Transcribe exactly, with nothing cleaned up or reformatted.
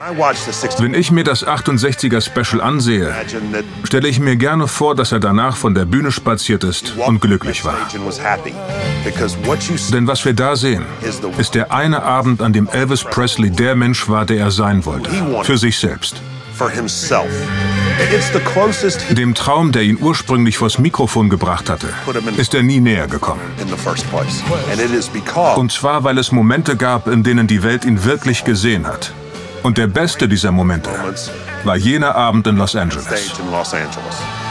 Wenn ich mir das achtundsechziger Special ansehe, stelle ich mir gerne vor, dass er danach von der Bühne spaziert ist und glücklich war. Denn was wir da sehen, ist der eine Abend, an dem Elvis Presley der Mensch war, der er sein wollte, für sich selbst. Dem Traum, der ihn ursprünglich vors Mikrofon gebracht hatte, ist er nie näher gekommen. Und zwar, weil es Momente gab, in denen die Welt ihn wirklich gesehen hat. Und der beste dieser Momente war jener Abend in Los Angeles.